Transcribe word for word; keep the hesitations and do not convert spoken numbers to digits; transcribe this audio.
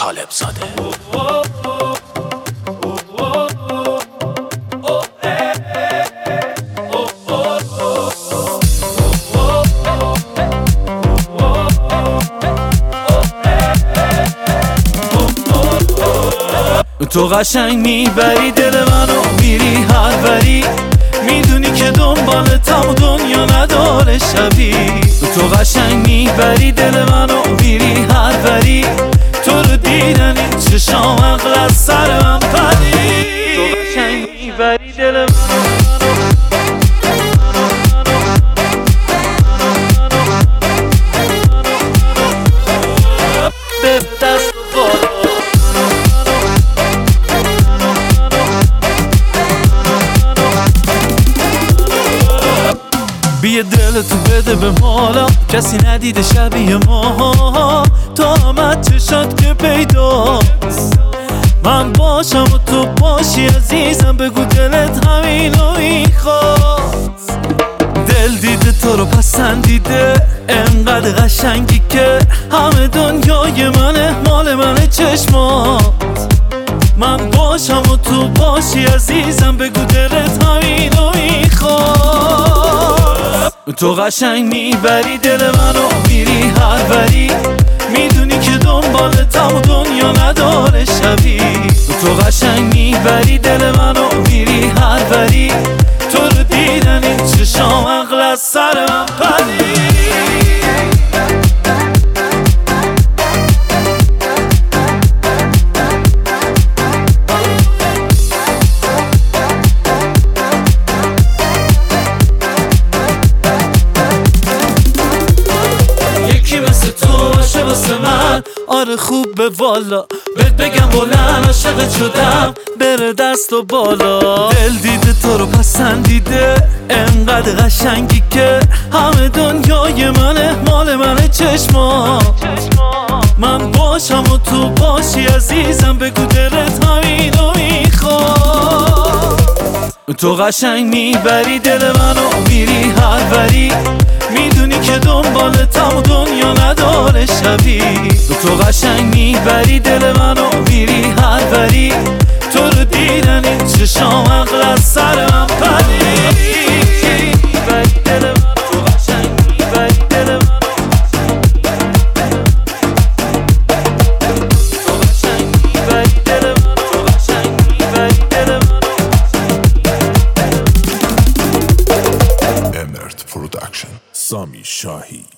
طالب زاده. تو قشنگ میبری دل منو، میری هر بری، میدونی که دنبالتم و دنیا نداره شبی. تو قشنگ میبری دل منو، میری هر بری، تو رو دیدن این چشام عقل از سر من پری. تو قشنگ میبری دل منو، به دست بالا بیه دلتو بده به مالا، کسی ندیده شبیه ما. تا آمد چشات که پیداست، من باشم و تو باشی عزیزم، بگو دلت همینو میخواست. دل دیده تو رو پسندیده، انقدر قشنگی که همه دنیای منه، مال منه چشمات. من باشم و تو باشی عزیزم، بگو دلت همینو میخواد. تو قشنگ میبری دل منو، میری هر بری، میدونی که دنبالتم و دنیا نداره شبی. تو قشنگ میبری دل منو، میری هر بری، تو رو دیدن این چشام عقل از سر من پری. آره خوب به والا، بهت بگم بلند عاشقت شدم، بره دست و بالا. دل دیده تو رو پسندیده، انقدر قشنگی که همه دنیای منه، مال منه چشما. من باشم و تو باشی عزیزم، بگو دلت همینو میخواد. تو قشنگ میبری دل منو، میری هر بری، میدونی که دنبالتم و دنیا نداره شبی. تو قشنگ میبری دل منو، میری هر بری، تو رو دیدن این چشام عقل از سر من پری. میبری دل منو، تو قشنگ میبری دل منو، تو قشنگ میبری دل منو، تو قشنگ میبری دل منو. امرت پروداکشن، سامی شاهی.